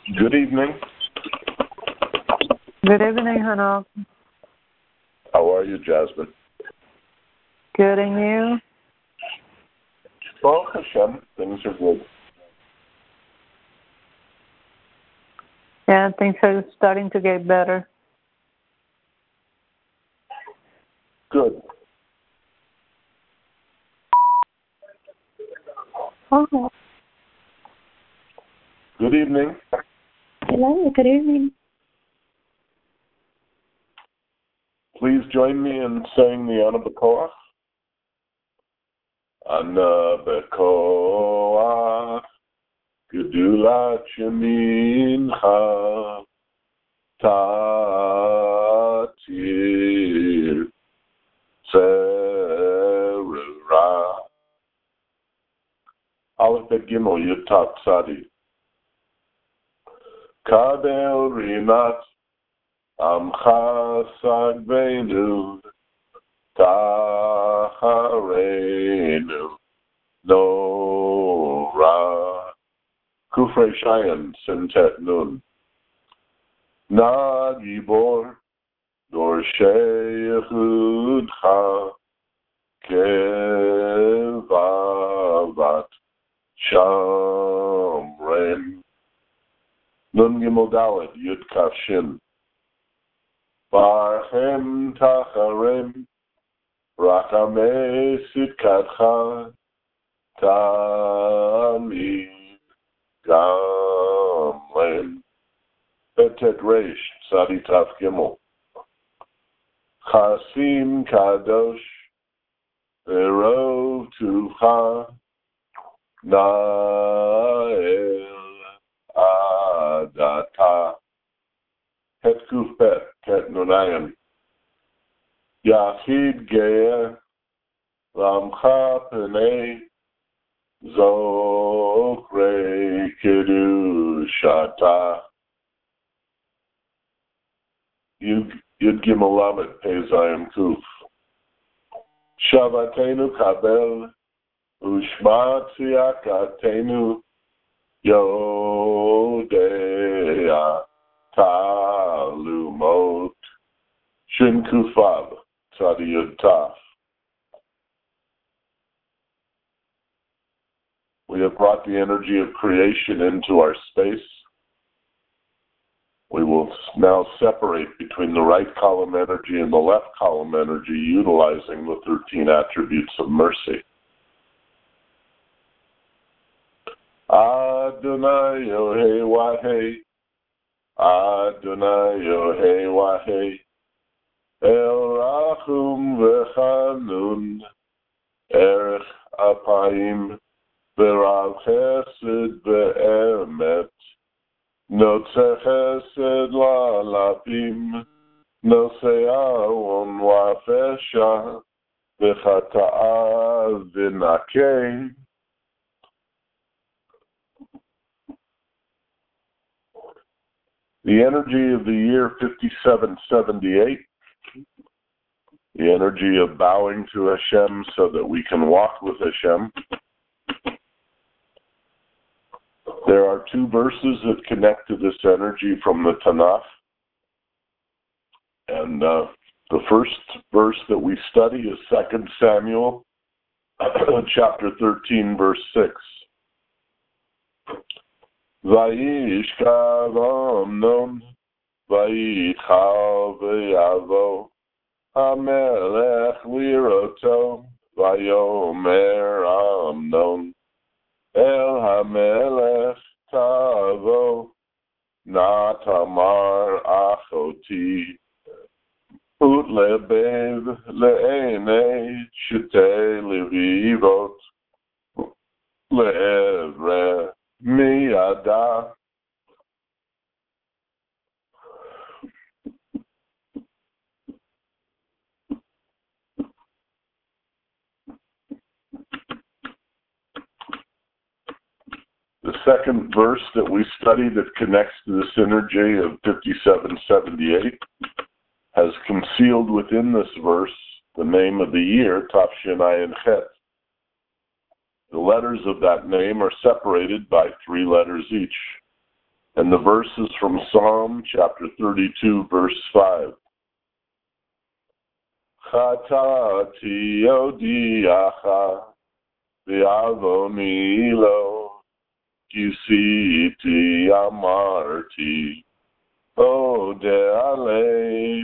Good evening. Good evening, Hannah. How are you, Jasmine? Good, and you? Baruch Hashem, things are good. Yeah, things are starting to get better. Good. Oh, Good evening. Hello, good evening. Please join me in saying the Ana B'Koach. Ana B'Koach, Gedulat Shemincha, Tatir Tzerura. Aleph Bet Gimel Yud Tav Tzadi. Kadel Rimat Amcha Sagbeinu Tachareinu Nora Kufrei Shayan Sintet Nun Na Gibor Dorshei Yechudcha Kevavat Shamren Nun Gimel Dalet Yud Kaf Shin Barchem Tacharem Rachamei Sitkatcha Tamid Gamlen Betet Reish Tzadi Tav Gimel Chasim Kadosh Erov Tuvcha Nael Adata Het Kuf Bet Ket Nunayan Yachid Ge'er Lamcha Penei Zokrei Kedushata Yud Gimel Lamed Pei Zayin Kuf Shavatenu Kabel Ushma Tziyakatenu Yodea Talumot Shin Kufav Tzadi Yud Taf. We have brought the energy of creation into our space. We will now separate between the right column energy and the left column energy, utilizing the 13 attributes of mercy. Adonai Yohei Wahei, Adonai Yohei Wahei, El Rachum V'Chanun, Erech Apayim, V'Rav Chesed V'Emet, Notze Chesed La'alapim, Notze Aaron Wa'Fesha, V'Chata'a V'Nakei. The energy of the year 5778, the energy of bowing to Hashem so that we can walk with Hashem. There are two verses that connect to this energy from the Tanakh. And the first verse that we study is 2 Samuel, chapter 13, verse 6. Vayishkav Amnon, Vayichal V'yavo, Hamelech Liroto, Vayomer Amnon, El Hamelech Tavo, Natamar Achoti, Ut Lebev Le'enei Shete Levivot, Le'evre Miyada. The second verse that we study that connects to the synergy of 5778 has concealed within this verse the name of the year, Tafshin Ayin Chet. The letters of that name are separated by 3 letters each. And the verse is from Psalm chapter 32, verse 5. Chatati odiacha v'avoni lo kisiti amarti odeale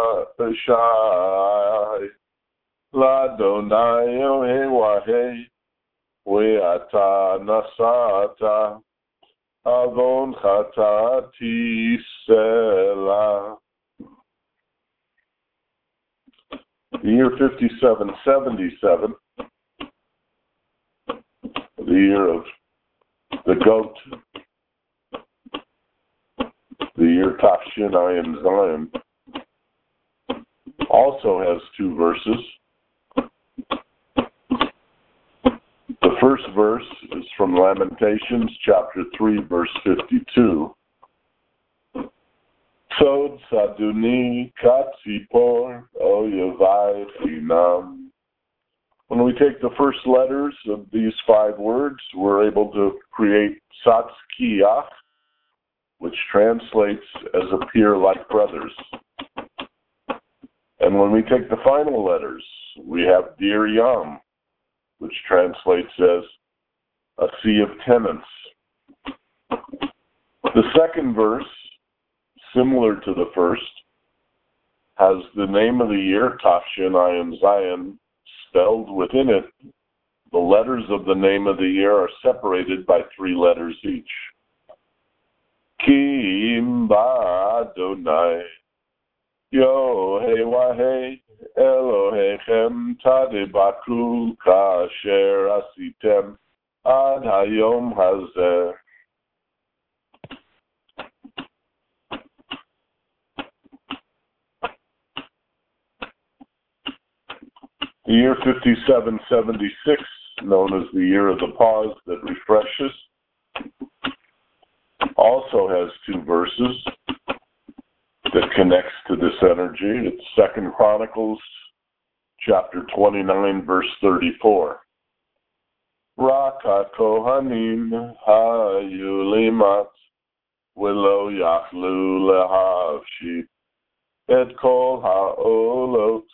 pashai ladonai ohewahe ve'ata nasata avon chatati selah. The year 5777, the year of the goat, the year Tafshin Ayin Zion, also has two verses. The first verse is from Lamentations chapter 3, verse 52. Sod saduni katzipor oyevai chinam. When we take the first letters of these 5 words, we're able to create Satzkiach, which translates as appear like brothers. And when we take the final letters, we have Dir Yam, which translates as a sea of tenants. The second verse, similar to the first, has the name of the year, Tafshin Ayin Zion, spelled within it. The letters of the name of the year are separated by 3 letters each. Ki imba Adonai Yohewahe Elohechem Tadibaku Kasher Asitem Ad Hayom Hazer. The year 5776, known as the year of the pause that refreshes, also has 2 verses that connects to this energy. It's 2 Chronicles chapter 29, verse 34. Raka kohanim hayulimat v'lo yachlu lehavshit et kol ha'olot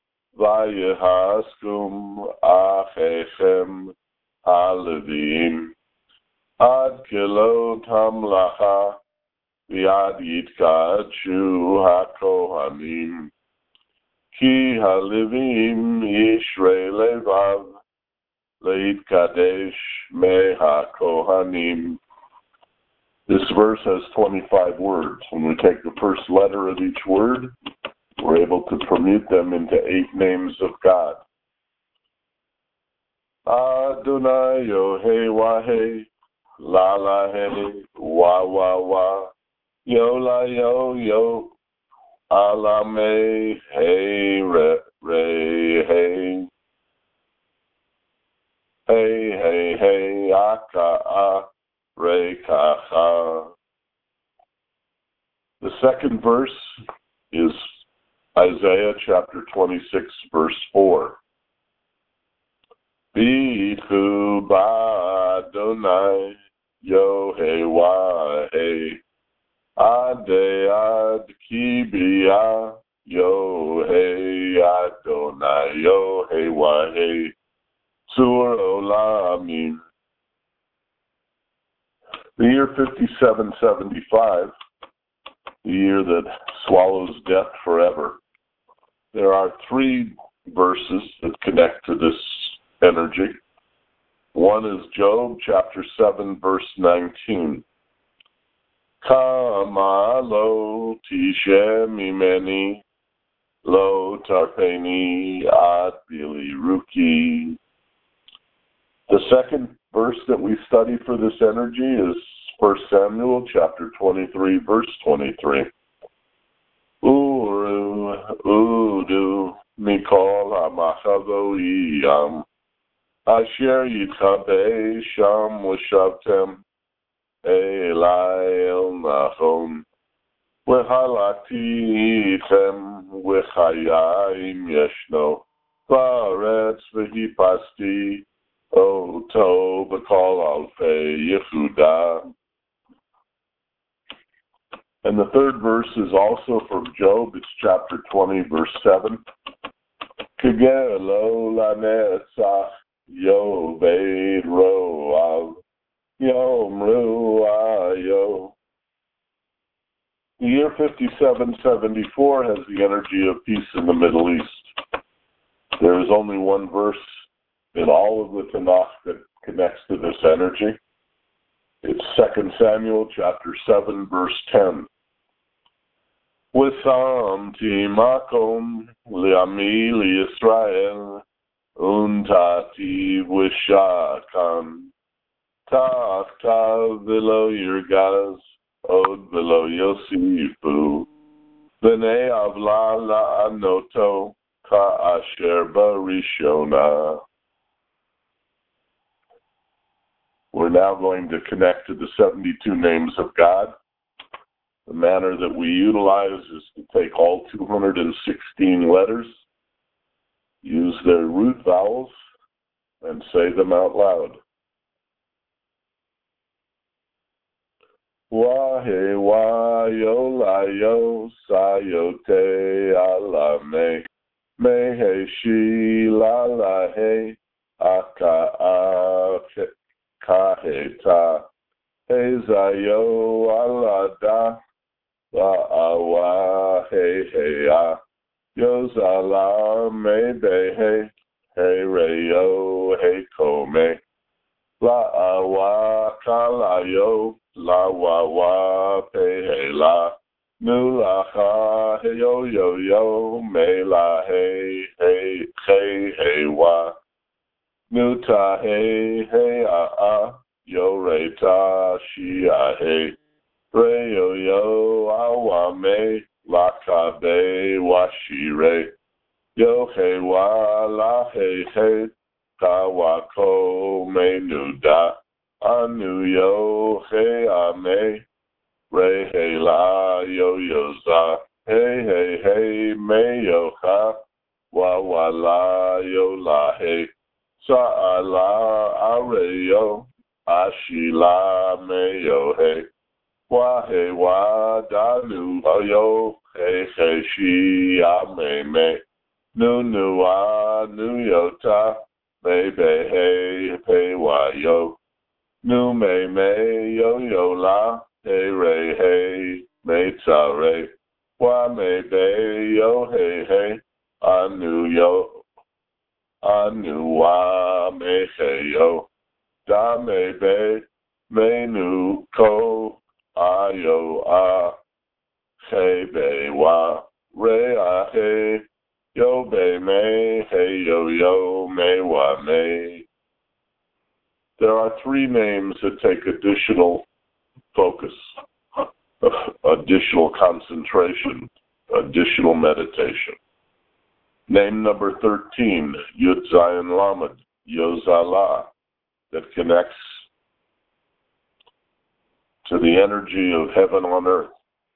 vayehaskum achechem halevim ad kelo tamlacha v'ad yitkadshu hakohanim ki halevim yishrei levav leitkadesh me hakohanim. This verse has 25 words. When we take the first letter of each word, we're able to permute them into 8 names of God. Adonai Yohewahe, La La He, Wa Wa Wa, Yo La Yo Yo, Alame He Re Re He, Hey Hey Hey Aka A Re Kacha. The second verse is Isaiah chapter 26, verse 4. Bichu ba'Adonai Yohewahe Ade ad kibia Yohe Adonai Yohewahe Sur Olamim. The year 5775, the year that swallows death forever. There are 3 verses that connect to this energy. One is Job chapter 7, verse 19. Kama lo tishem imeni lo tarpeni ad bili ruki. The second verse that we study for this energy is 1 Samuel chapter 23, verse 23. Uru, Udu, Mikol HaMachavoiyam, Asher Yitchabe Sham Washavtem, Elai El Nachon, Vehalakti Itchem, Vechayim Yeshno, Varetz Vehipasti, Oto Bekol Alfei Yehuda. And the third verse is also from Job. It's chapter 20, verse 7. Kegelo lanesa yo veid roav yom ruayo. The year 5774 has the energy of peace in the Middle East. There is only one verse in all of the Tanakh that connects to this energy. It's 2 Samuel chapter 7, verse 10. Wisamti makom li'ami li'Yisrael untati wishakan ta'achtav v'lo yirgaz od v'lo yosifu v'nei avla la'anoto ka'asher barishona. We're now going to connect to the 72 names of God. The manner that we utilize is to take all 216 letters, use their root vowels, and say them out loud. Wahe wayo layo sayote alame mehe shi la la he aka kaheta hezayo alada La'awa he heya yozala me behe he reyo he kome La'awa kalayo lawawa pe la nulacha he yo me la he wa nuta he a yo reta shia he Reyo yo awame lakabe washire yo he wa la he kawako menuda anu yo he ame re he la yo yoza he me yo ha wa la yo la he sa ala areyo ashila me yo he Wahe wa danu ayo he shi ame nu a nu yota me be pe wa yo nu me yo la he re me tsare wa me be yo he anu wa me yo da me be me nu ko Ayo a he be wa re a he yo be me he yo me wa me. There are three names that take additional focus, additional concentration, additional meditation. Name number 13, Yud Zayin Lamed, Yozala, that connects to the energy of heaven on earth.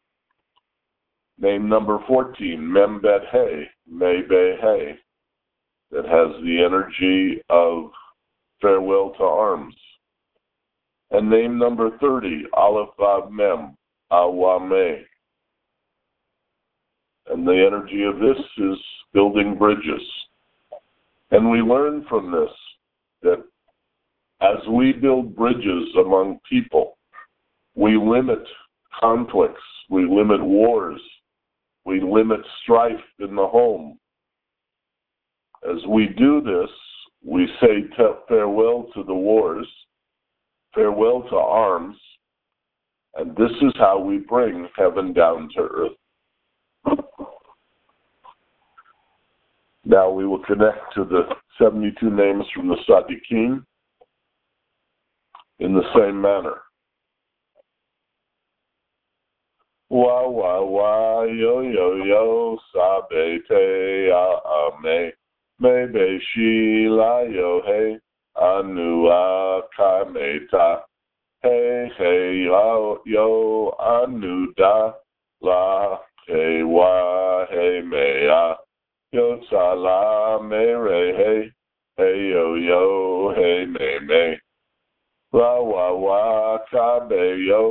Name number 14, Membet He, Mebe He, that has the energy of farewell to arms. And name number 30, Aleph Vav Mem, Awame. And the energy of this is building bridges. And we learn from this that as we build bridges among people, we limit conflicts, we limit wars, we limit strife in the home. As we do this, we say farewell to the wars, farewell to arms, and this is how we bring heaven down to earth. Now we will connect to the 72 names from the Tzaddikim in the same manner. Wa wa wa yo sabe te a me be shi la yo he anu a kameta he yo anu da la he wa he me a yo sala me re he yo he me la wa wa kabe yo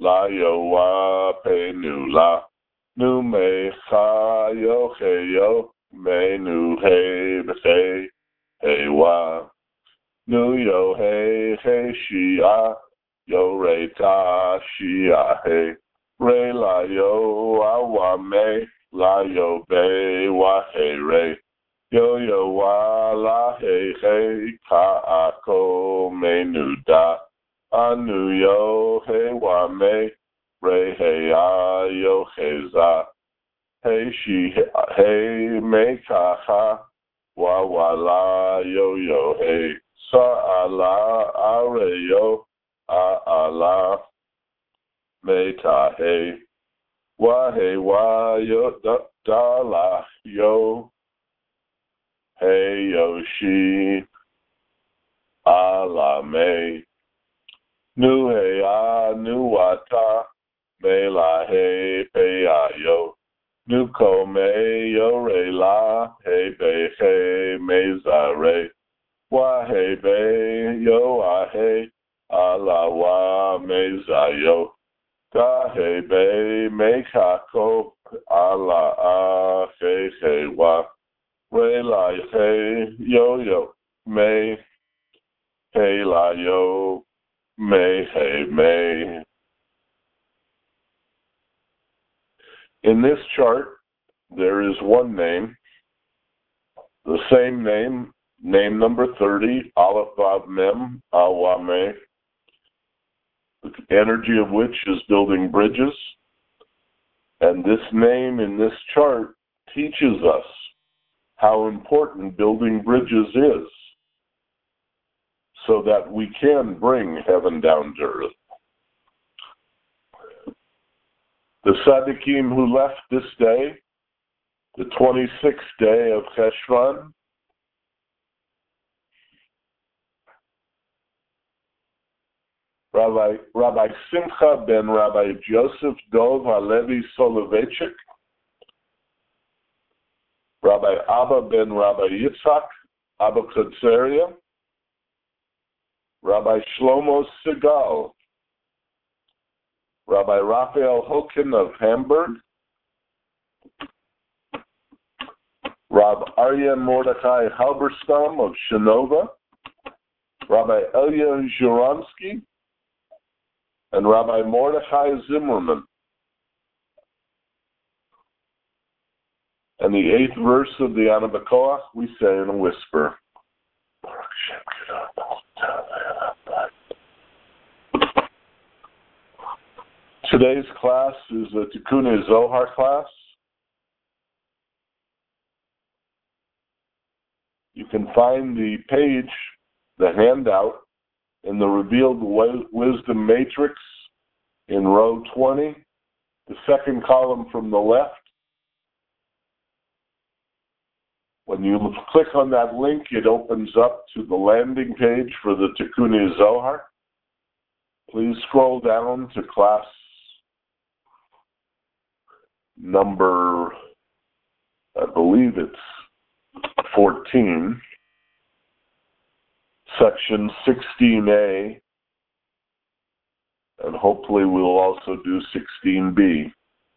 la yo wa pe nu la. Nu me cha yo he yo. Me nu he be he wa. Nu yo he shi a. Yo re ta shi a he. Re la yo a wa me. La yo be wa he re. Yo yo wa la he ka a ko me nu da. Anu yo he wa me. Re he a yo he za. He she he me ka ha. Wa la yo yo he. Sa a la a re yo. A la me ta he. Wa yo da la yo. Hey yo she. A la me. Nu he a nu wa ta. Me la he pe a yo. Nu ko me yo re la. He be he me za re. Wa he be yo a he. A la wa me za yo. Da he be me ka ko. A la a he wa. Re la he yo yo. Me he la yo. Me he me. In this chart, there is one name, the same name, name number 30, Aleph Vav Mem, Awame, the energy of which is building bridges. And this name in this chart teaches us how important building bridges is so that we can bring heaven down to earth. The Tzaddikim who left this day, the 26th day of Cheshvan, Rabbi Simcha ben Rabbi Joseph Dov Halevi Soloveitchik, Rabbi Abba ben Rabbi Yitzhak Abba Kotzeria, Rabbi Shlomo Segal, Rabbi Raphael Hoken of Hamburg, Rab Arya Mordechai Halberstam of Shenova, Rabbi Elia Zhoronsky, and Rabbi Mordechai Zimmerman. And the 8th verse of the Ana B'Koach we say in a whisper. Today's class is a Tikkun Zohar class. You can find the page, the handout, in the Revealed Wisdom Matrix in row 20, the second column from the left. When you click on that link, it opens up to the landing page for the Tikkun Zohar. Please scroll down to class number, I believe it's 14, section 16A, and hopefully we'll also do 16B.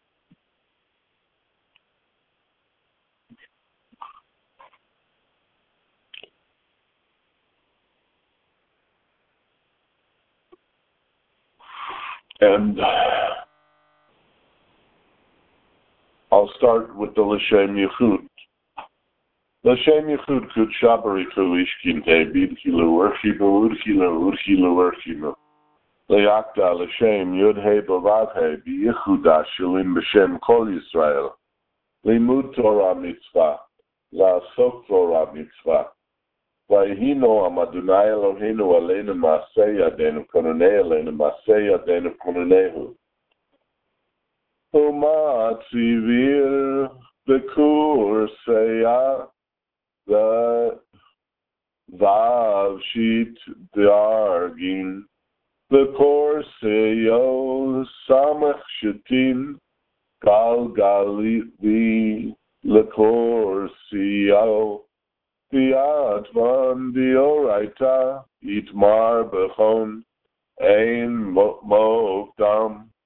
And I'll start with the L'Shem Yichud. L'Shem Yichud Kud Shabariku Ishkinte Bidkilu Urchibu Urchilu Urchilu Urchilu Leakta L'Shem Yud He Bavav He B'Yichuda Shalim B'Shem Kol Yisrael Limud Torah Mitzvah La'asok Torah Mitzvah Vayhino Amadunai Eloheinu Aleinu Maaseh Yadenu Kononei Aleinu Maaseh Yadenu Kononehu Umatzivir Bekur Seya the Vav Shit Dargin the Korseyo Samach Shetin Gal Galivi Le Korseyo Fiat Van Dioraita Itmar Bechon Ein Mokdam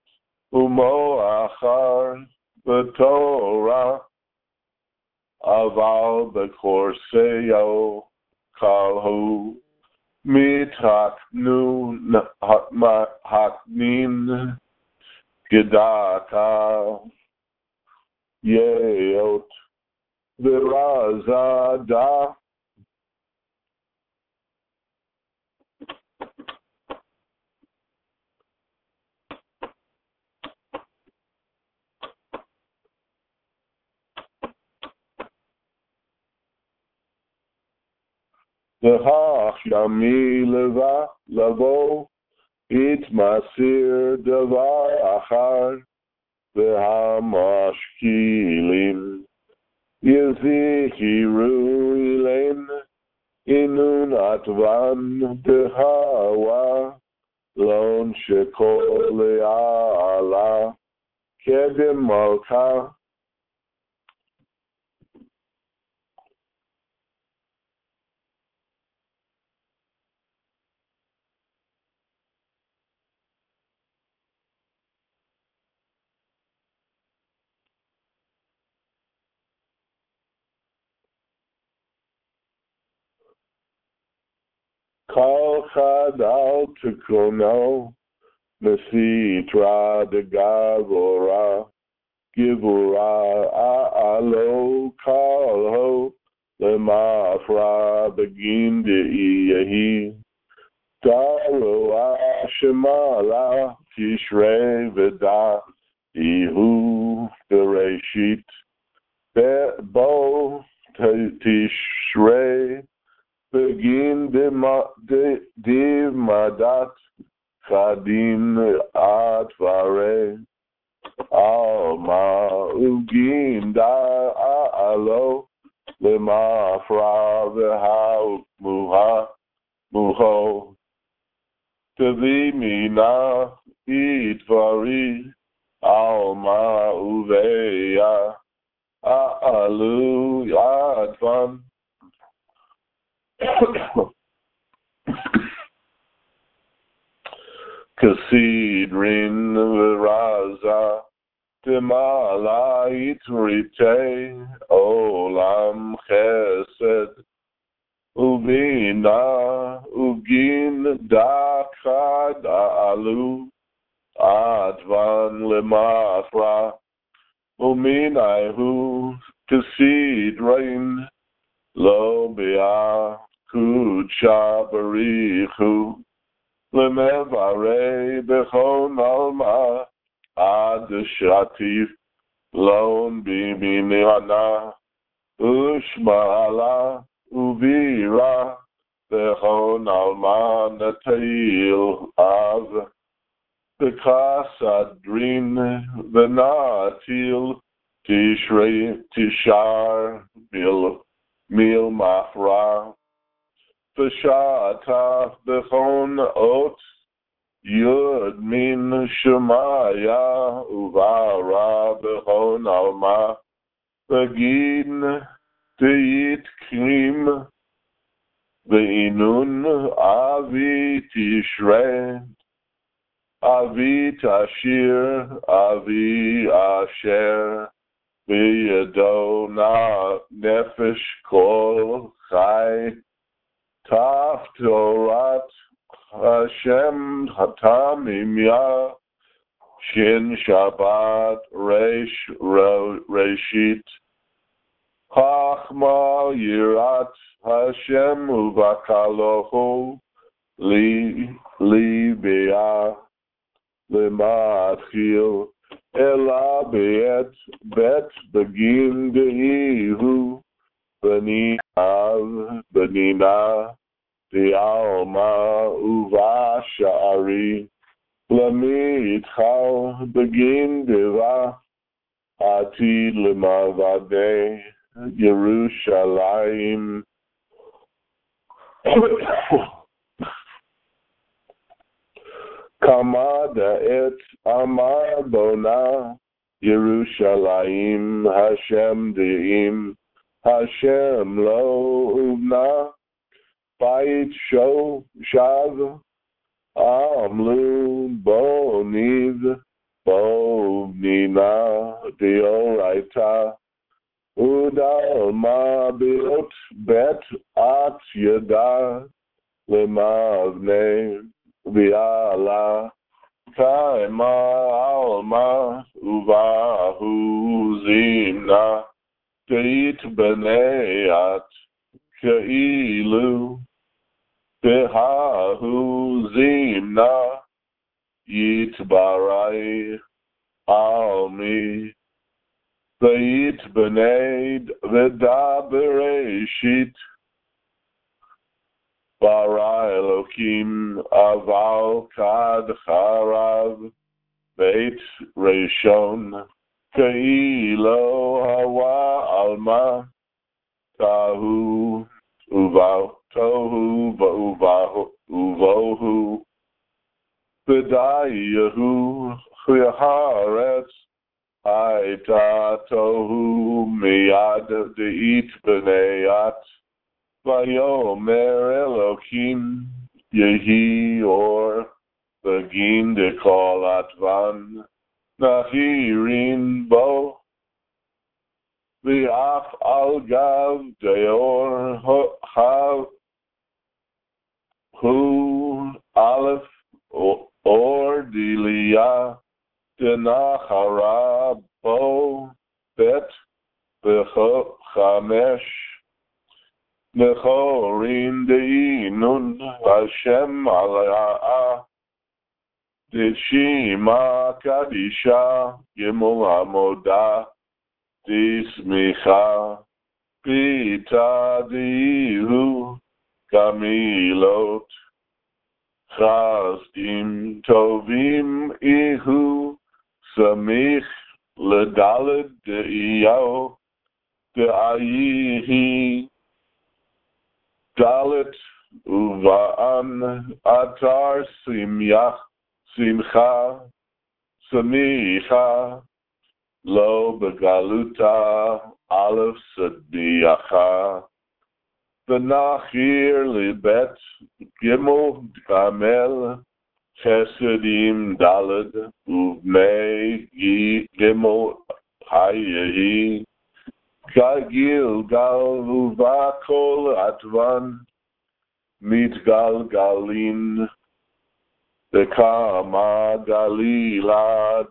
Umoachar b'Torah aval b'Korseo kalhu mitaknu haknin gedaka yeot v'razada. V'hach yami lavo itmasir davar achar v'hamashkilim yezihiru ilen inun atvan dehawa lon shekol le'ala kedim malka. Kol chad al tikrono mesitra de gavora givora a'alo kalho lemafra begin de iyahi daro ashemala tishrei veda ihu bereshit bo tishrei begin de madat chadin atvare alma ugin da alo lema fra v'ha muho tevi mina itvari alma uveya alu advan. Kasidrin v'raza temala itrite olam chesed uvina ugin dakad alu advan lemafra uminahu kasidrin lo bia kucha barichu lemevare bechon alma ad shatif lon biminiana ushmala uvira bechon alma natail av bekasadrin venatil tishar mil mafra V'shata b'chon ot yud min shemaya uvara b'chon alma v'gin teit krim v'inun avi tishre avi tashir avi asher v'yado na nefesh kol chai Taf Torat Hashem Hatam Imya Shin Shabbat Reish Reshit Chachma Yirat Hashem Uvakalohu Li Be'ah Lematchil Ela Be'et Bet Begin De'ihu B'ni Av B'nina the Alma Uva Sha'ari Lamid Chal Begin Deva Ati Lemavade Yerushalayim Kamada Et Amar Bona Yerushalayim Hashem De'im Hashem Lo Uvna Bait Sho Shav Amlu Boniv Bo Nina Deoraita Udalma Biot Bet At Yada Lemagne Viala Kaima Alma Uvahu Zimna Deit Beneat Keilu Behahu Zimna Yitbarai Almi Beit Bened Vedabereshit Bara Elokim Aval Kad Harav Beit Reshon Keilo Hawa Alma Tahu Uvav Tohu Uvohu Bedayahu Chiharetz Aita Tohu Miyad Deit Beneyat Vayomer Elokim Yehi Or Begin de Kol Atvan Nahirin Bo V'af Al Gav Deor Ha Hu Aleph Or Dilia Denachara Bo Bet Chamesh Nechorin Deinun Hashem Alaa Deshima Kadisha Gimel Amoda Dismicha Pita Dihu Kamilot Chasdim Tovim Ihu Samich Ledaled De'iyao De'ayihi Dalet Uva'an Atar Simcha Samicha Lo Begaluta Aleph Sadiacha Benachir Libet Gimel Gamel Chesedim Daled Uvmei Gimel Hayehi Gagil Gal Uvakol Atvan Mitgal Galin Dekama Galila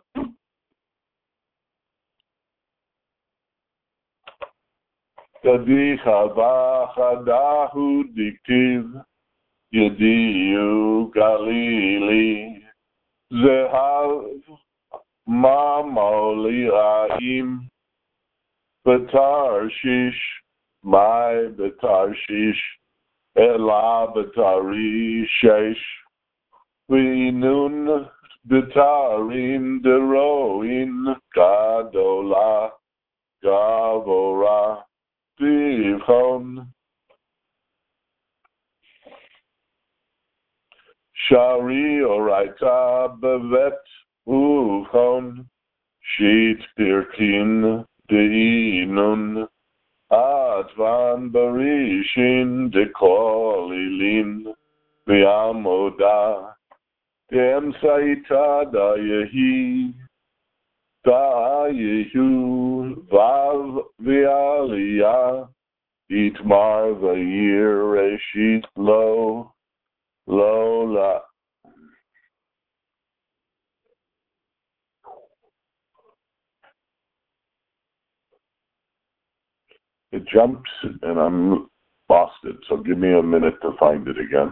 Kadicha Vachadahu Diktiv Yediyu Galili Zehav Mamoli Aim Betarshish My Betarshish Ela Betari Shesh Vinun Betarin Deroin Gadola Gavora Divon Shari Oraita Bevet Uvon Sheet Birkin Deinun Advan Barishin Dekolilin Viamoda Dem Saita Dayehi Dayehu Vav Vialia Itmar Vayir Reshit Lo Lola. It jumps and I'm lost it, so give me a minute to find it again.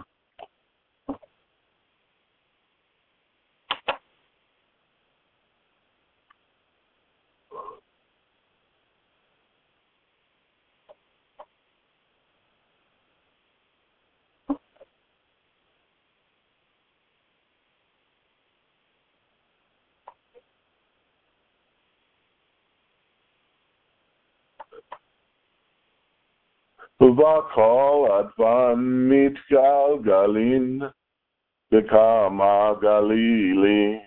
Uvakol Advan Mitgal Galin Bekama Galili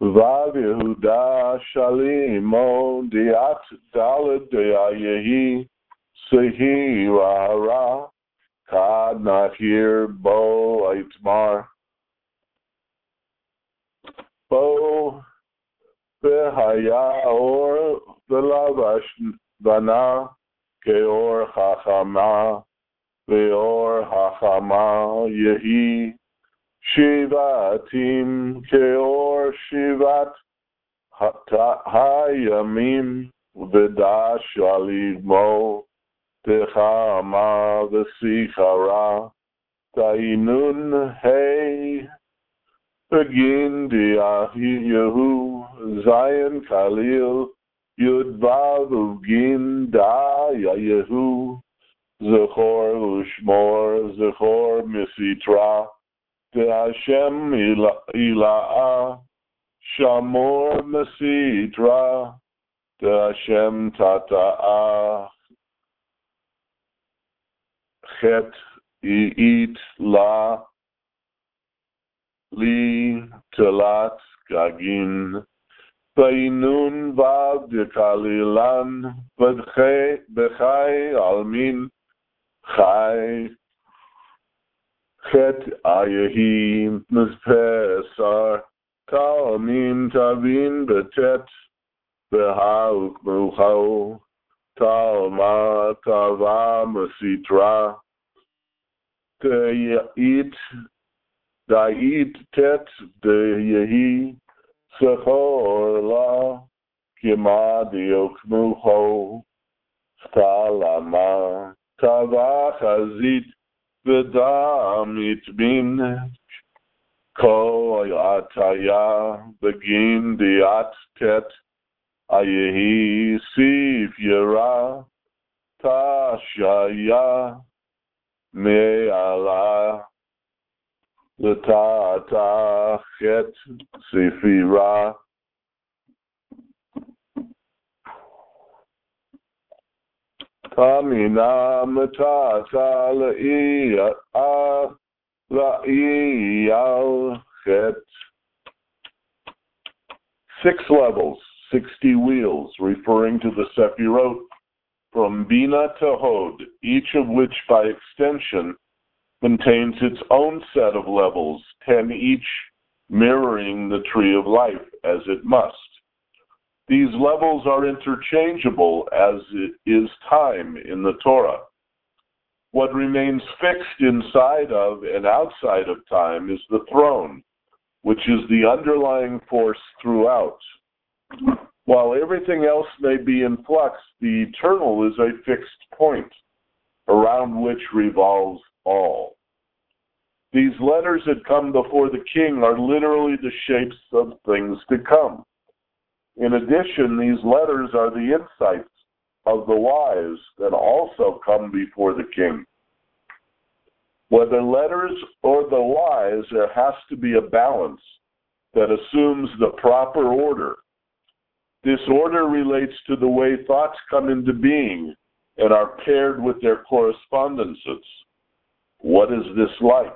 Vav Yehuda Shalimo Diat Dalad De'ayehi Sehi Rahara Kad Nahir Bo Aitmar Bo Behaya Or Velavash Bana Keor Chachama Veor Hachama Yehi Shivatim Keor Shivat Hayamim Vedash Alimo Techama Vesichara Tainun Hey Begin Yehu Zion Khalil Yudvav Ugin Da Yehu Zechor Ushmor Zechor Misitra De Hashem Ila'a Shamor Mesitra De Hashem Tata'a Chet I'it La Li Telat Gagin Bainun Vav De Kalilan Bechai Almin Chai Chet Ayahim Mispesar Talmim Tavin Betet Behauk Muchau Talma Tava Masitra Da'it Tet De'yehi Sechor La Kima Diok Muchau Talama Tava Chazit V'dam itmin ko ataya begin diat tet ayehi sif yera tashaya me'ala l'ta'ata chet sifira Tamina Matata La'iyal Chet. 6 levels, 60 wheels, referring to the Sefirot from Bina to Hod, each of which by extension contains its own set of levels, 10 each, mirroring the tree of life as it must. These levels are interchangeable as it is time in the Torah. What remains fixed inside of and outside of time is the throne, which is the underlying force throughout. While everything else may be in flux, the eternal is a fixed point around which revolves all. These letters that come before the king are literally the shapes of things to come. In addition, these letters are the insights of the wise that also come before the king. Whether letters or the wise, there has to be a balance that assumes the proper order. This order relates to the way thoughts come into being and are paired with their correspondences. What is this like?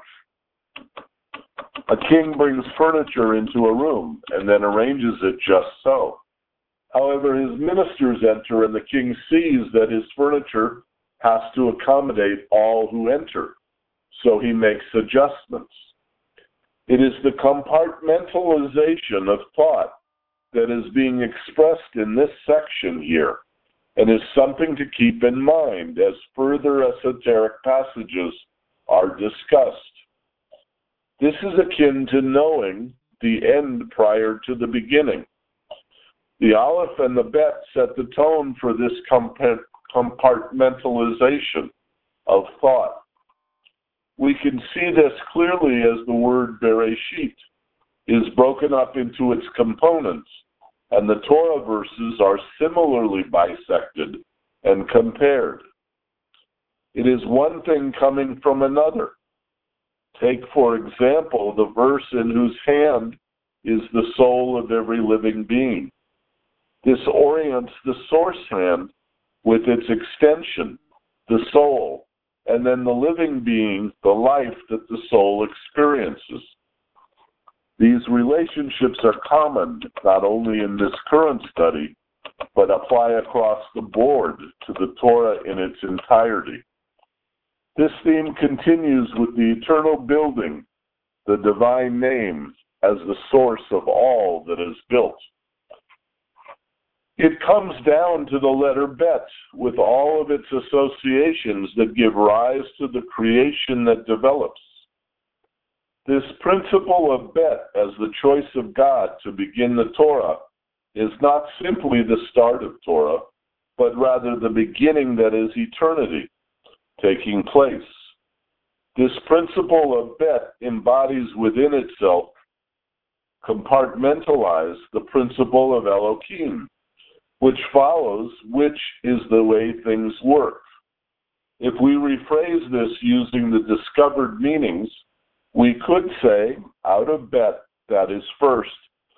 A king brings furniture into a room and then arranges it just so. However, his ministers enter and the king sees that his furniture has to accommodate all who enter, so he makes adjustments. It is the compartmentalization of thought that is being expressed in this section here and is something to keep in mind as further esoteric passages are discussed. This is akin to knowing the end prior to the beginning. The Aleph and the Bet set the tone for this compartmentalization of thought. We can see this clearly as the word Bereshit is broken up into its components, and the Torah verses are similarly bisected and compared. It is one thing coming from another. Take, for example, the verse in whose hand is the soul of every living being. This orients the source hand with its extension, the soul, and then the living being, the life that the soul experiences. These relationships are common not only in this current study, but apply across the board to the Torah in its entirety. This theme continues with the eternal building, the divine name, as the source of all that is built. It comes down to the letter Bet, with all of its associations that give rise to the creation that develops. This principle of Bet as the choice of God to begin the Torah is not simply the start of Torah, but rather the beginning that is eternity taking place. This principle of Bet embodies within itself, compartmentalized, the principle of Elohim, which follows, which is the way things work. If we rephrase this using the discovered meanings, we could say, out of Bet that is first,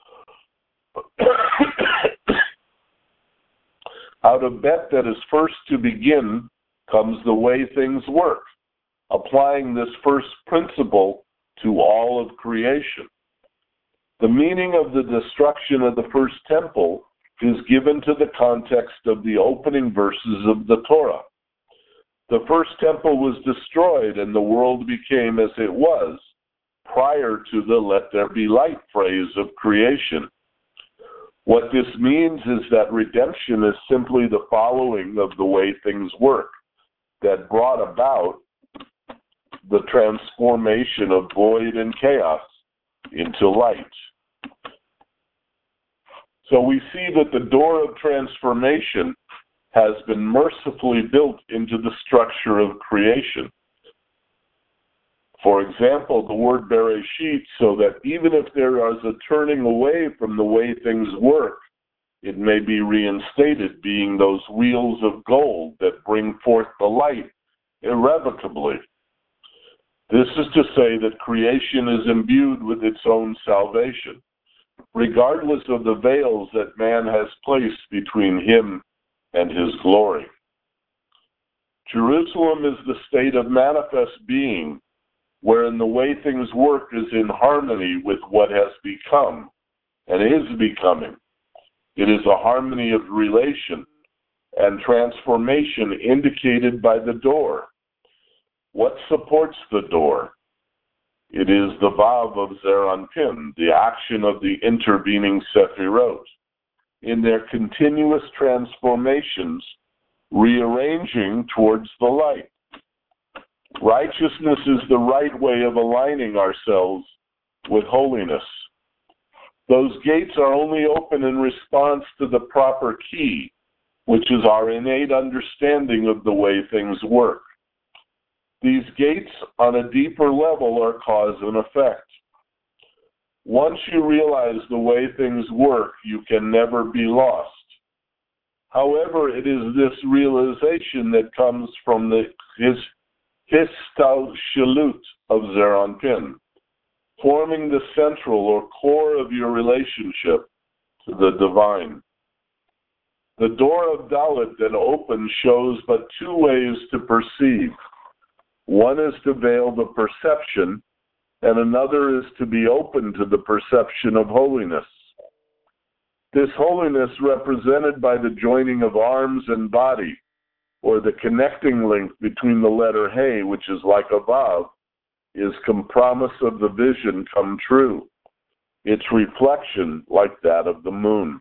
out of Bet that is first to begin comes the way things work, applying this first principle to all of creation. The meaning of the destruction of the first temple is given to the context of the opening verses of the Torah. The first temple was destroyed and the world became as it was prior to the let there be light phrase of creation. What this means is that redemption is simply the following of the way things work that brought about the transformation of void and chaos into light. So we see that the door of transformation has been mercifully built into the structure of creation. For example, the word Bereshit, so that even if there is a turning away from the way things work, it may be reinstated, being those wheels of gold that bring forth the light irrevocably. This is to say that creation is imbued with its own salvation, regardless of the veils that man has placed between him and his glory. Jerusalem is the state of manifest being, wherein the way things work is in harmony with what has become and is becoming. It is a harmony of relation and transformation indicated by the door. What supports the door? It is the Vav of Zeir Anpin, the action of the intervening Sephirot, in their continuous transformations, rearranging towards the light. Righteousness is the right way of aligning ourselves with holiness. Those gates are only open in response to the proper key, which is our innate understanding of the way things work. These gates on a deeper level are cause and effect. Once you realize the way things work, you can never be lost. However, it is this realization that comes from the Histalshalut of Zeir Anpin, forming the central or core of your relationship to the divine. The door of Dalet that opens shows but two ways to perceive. One is to veil the perception, and another is to be open to the perception of holiness. This holiness, represented by the joining of arms and body, or the connecting link between the letter He, which is like a Vav, is promise of the vision come true. Its reflection like that of the moon.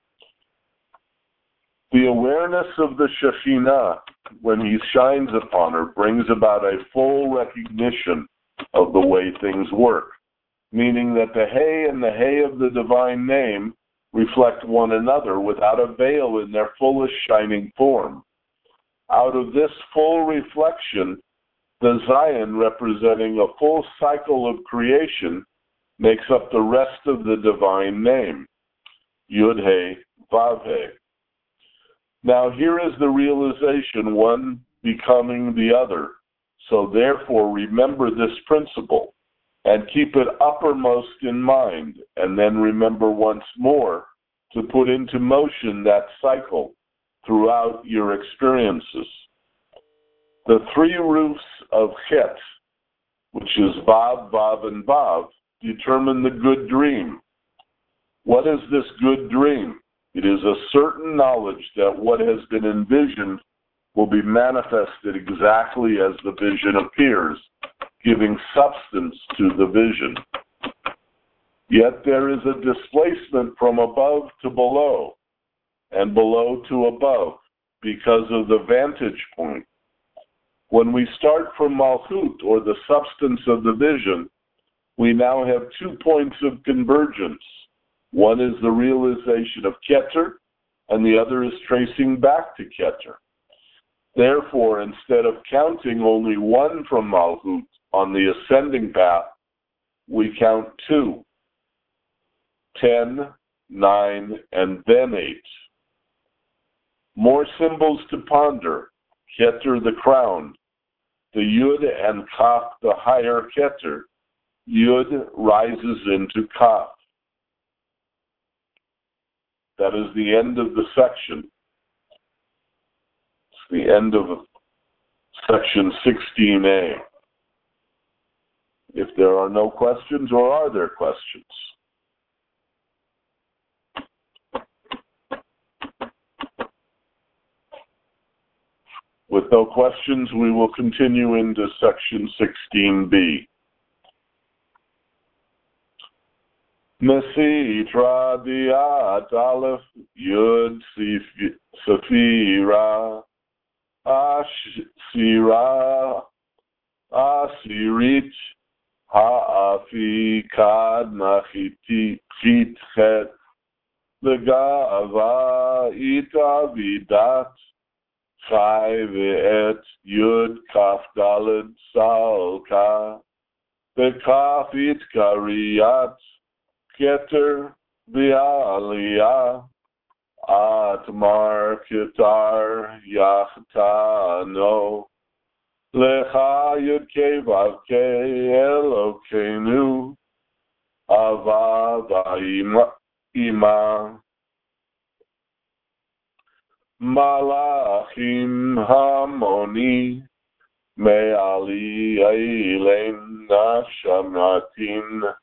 The awareness of the Shekhinah, when he shines upon her, brings about a full recognition of the way things work, meaning that the He and the He of the divine name reflect one another without a veil in their fullest shining form. Out of this full reflection, the Zion, representing a full cycle of creation, makes up the rest of the divine name, Yud-He, Vav-He. Now here is the realization, one becoming the other. So therefore remember this principle and keep it uppermost in mind, and then remember once more to put into motion that cycle throughout your experiences. The three roofs of Chet, which is Vav, Vav, and Vav, determine the good dream. What is this good dream? It is a certain knowledge that what has been envisioned will be manifested exactly as the vision appears, giving substance to the vision. Yet there is a displacement from above to below, and below to above, because of the vantage point. When we start from Malchut, or the substance of the vision, we now have 2 points of convergence. One is the realization of Keter, and the other is tracing back to Keter. Therefore, instead of counting only 1 from Malchut on the ascending path, we count 2, 10, 9, and then 8. More symbols to ponder. Keter, the crown. The Yud and Kaf, the higher Keter. Yud rises into Kaf. That is the end of the section. It's the end of section 16a. If there are no questions, or are there questions? With no questions, we will continue into section 16b. Mesitra diat aleph yud sefira ashira asirit ha'afikad nachiti chitchet legava ita vidat chai ve'et yud kaf daled salka bekaf itkariyat Keter v'aliyah atmar ketar yachtano lecha yudkei vavkei Elokeinu ava v'ima malachim hamoni me'ali eilen nashamatin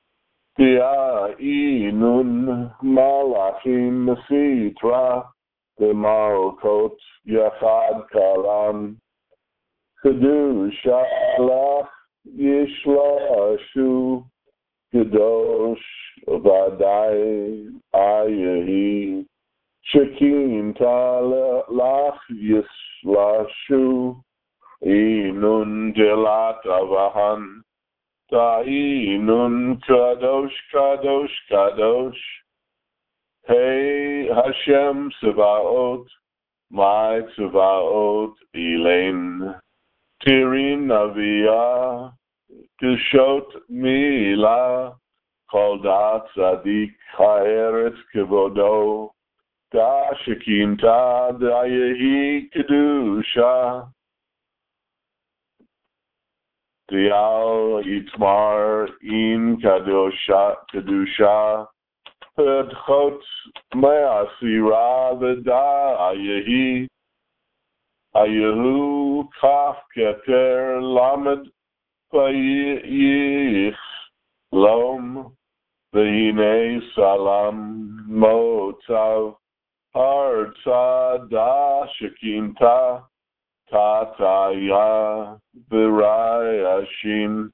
Inun malachim sitra b'malkot yachad kalam kedusha lach yishlashu kadosh vadai ayahi shekinta lach yishlashu inun delat avahan Ta'inun kadosh, kadosh, kadosh. Hey Hashem Tzevaot, my Tzevaot Elaine. Tirin Aviyah, Kishot Mila, Koldat Zadik Ha'eretz Kevodo, Da Shekinta Dayehi Kedusha. Dial Itmar in Kedusha Pedchot Me'asira V'da Ayehi Ayehu Kaf Keter Lamed V'yich Lom V'hine Salam Motav Harta Da Shekinta Tataya Virayashin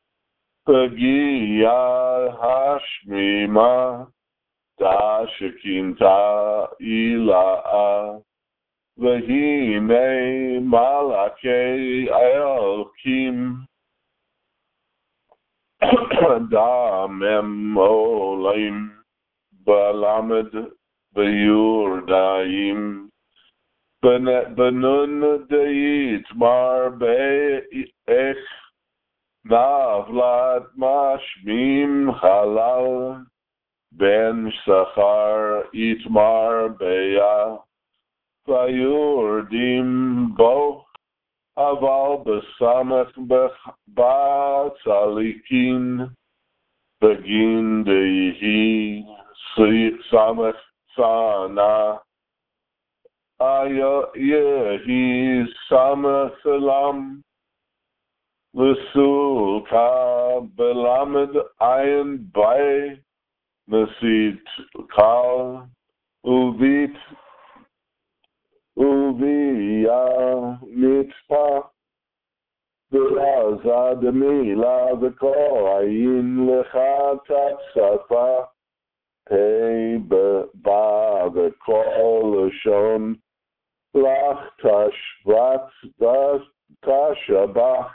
Pagiya Hashmima Dashakinta Ila'a Vahine Malake Elkim Damem Olim Balamed Bayurdaim Benun deit mar be'ech navlat mashmim halal ben sachar itmar be'ya vayurdim bo aval besamach ba'tzalikin begin dehi samach sana Yehi Sama Salam L'sulka belamed ayin bay Nasit kal uvit uviya mitzpah V'raza demila v'kol ayin lecha tatsafa Pei ba v'kol lashon lach tashvat tashabach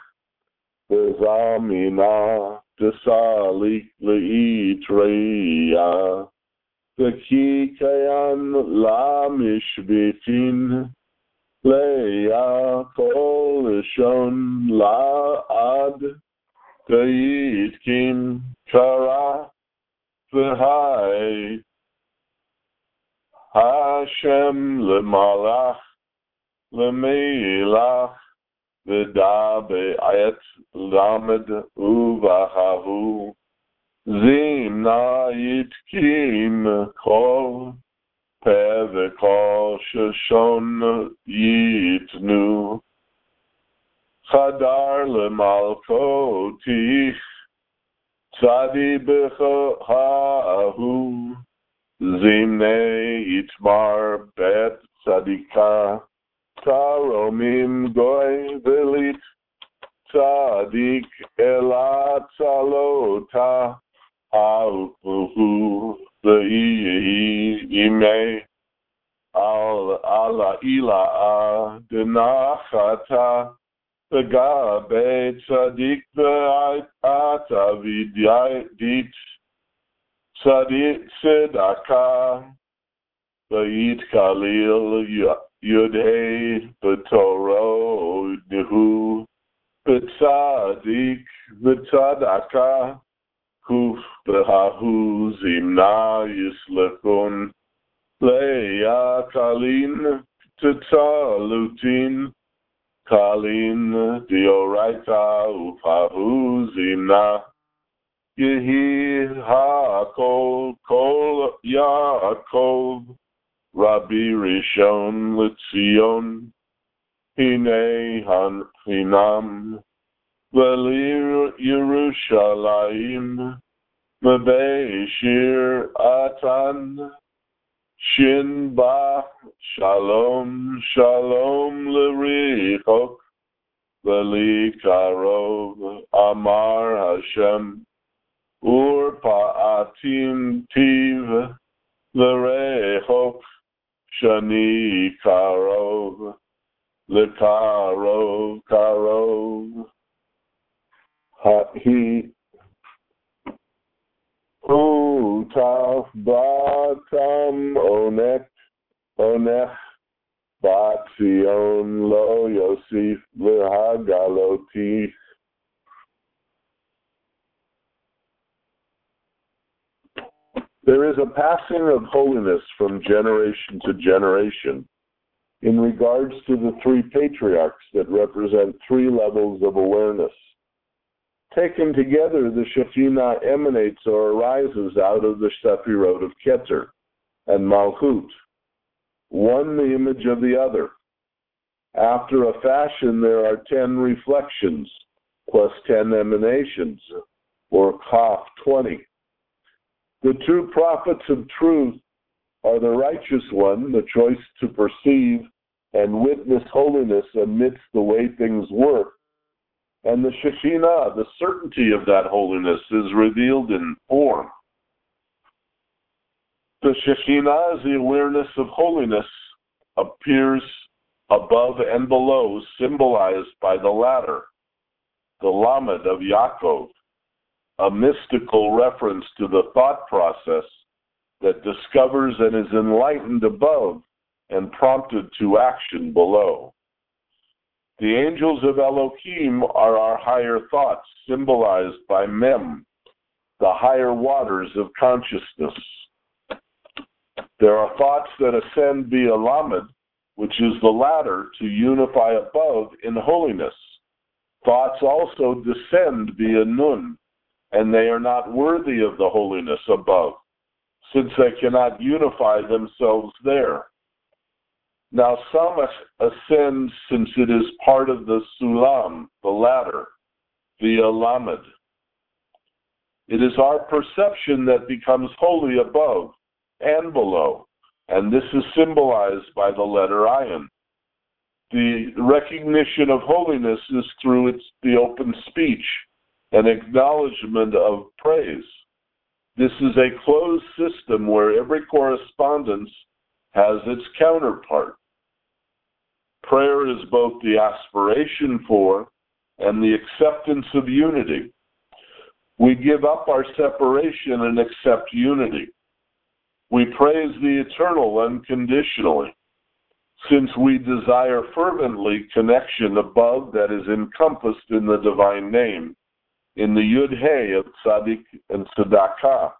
V'zamina desalik leitreya V'ki kayan la mishbitin Leia kol lashon la ad Kayitkin kara v'hai Hashem lemalach lemeilach V'da be'ayet lamed uvahavu Zimna yitkim kol Peh v'kol shashon yitnu Chadar lemalkotich Tzadi b'chahu Zimne yitmar bet tzadika Taromim goy velit Tzadik elat tzalota Al-Puhu Ve'ihi imei Ala ila'a denachata Begabe tzadik ve'ata vidyait Tzadik tzedaka Ve'it kalil yudhei B'toro nihu B'tzadik B'tzadaka Kuf behahu zimna yislechon leya kalin tetalutin kalin dioraita upahu zimna yehi hakol kol Yaakov Rabbi Rishon Litzion hine hinam Velir Yerushalayim Mebeshir Atan Shin Ba Shalom Shalom Lerichok Veli Karov Amar Hashem Ur Pa'atim Tiv Lerechok Shani Karov Lekarov Karov He Utaf Batam Onech Batzion Lo Yosif Lehagaloti. There is a passing of holiness from generation to generation in regards to the three patriarchs that represent three levels of awareness. Taken together, the Shekhinah emanates or arises out of the Sefirot of Keter and Malchut, one the image of the other. After a fashion, there are 10 reflections, plus 10 emanations, or Kaf 20. The true prophets of truth are the righteous one, the choice to perceive and witness holiness amidst the way things work, and the Shekhinah, the certainty of that holiness, is revealed in form. The Shekhinah, as the awareness of holiness, appears above and below, symbolized by the ladder, the Lamed of Yaakov, a mystical reference to the thought process that discovers and is enlightened above and prompted to action below. The angels of Elohim are our higher thoughts, symbolized by Mem, the higher waters of consciousness. There are thoughts that ascend via Lamed, which is the ladder to unify above in holiness. Thoughts also descend via Nun, and they are not worthy of the holiness above, since they cannot unify themselves there. Now some ascend since it is part of the Sulam, the ladder, the Alamid. It is our perception that becomes holy above and below, and this is symbolized by the letter Ayin. The recognition of holiness is through the open speech and acknowledgement of praise. This is a closed system where every correspondence has its counterpart. Prayer is both the aspiration for and the acceptance of unity. We give up our separation and accept unity. We praise the eternal unconditionally, since we desire fervently connection above that is encompassed in the divine name, in the Yud-Hey of Tzaddik and Tzedakah.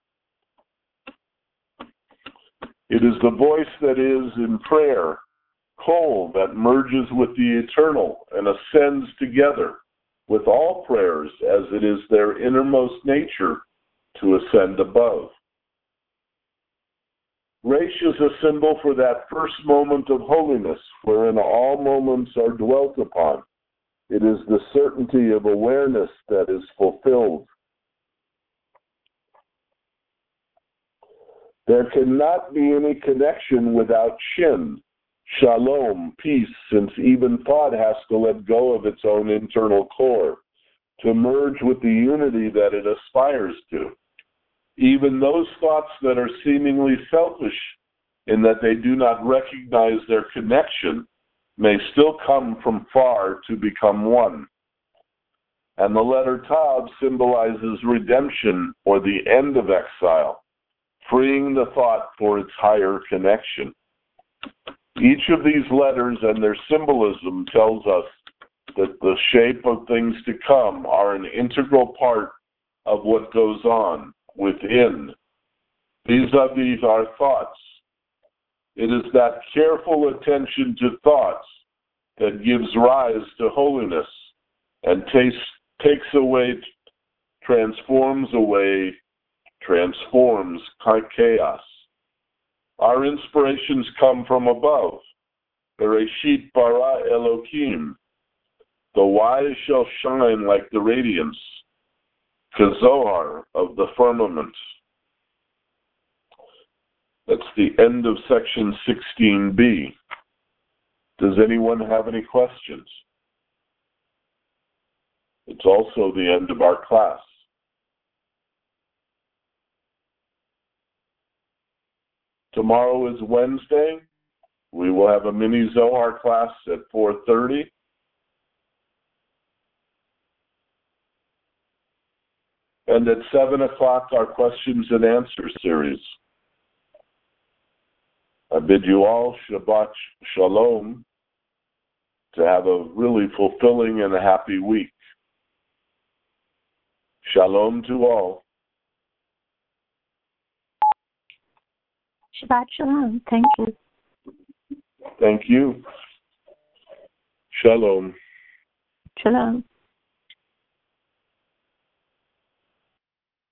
It is the voice that is in prayer, Kol, that merges with the eternal and ascends together with all prayers as it is their innermost nature to ascend above. Resh is a symbol for that first moment of holiness, wherein all moments are dwelt upon. It is the certainty of awareness that is fulfilled. There cannot be any connection without Shin, Shalom, peace, since even thought has to let go of its own internal core to merge with the unity that it aspires to. Even those thoughts that are seemingly selfish in that they do not recognize their connection may still come from far to become one. And the letter Tav symbolizes redemption or the end of exile, freeing the thought for its higher connection. Each of these letters and their symbolism tells us that the shape of things to come are an integral part of what goes on within. Vis-a-vis our thoughts. It is that careful attention to thoughts that gives rise to holiness and takes away, transforms chaos. Our inspirations come from above. Bereshit bara Elokim. The wise shall shine like the radiance, Kazohar of the firmament. That's the end of section 16b. Does anyone have any questions? It's also the end of our class. Tomorrow is Wednesday. We will have a mini Zohar class at 4:30. And at 7 o'clock, our questions and answers series. I bid you all Shabbat Shalom, to have a really fulfilling and a happy week. Shalom to all. Shabbat Shalom. Thank you. Thank you. Shalom. Shalom.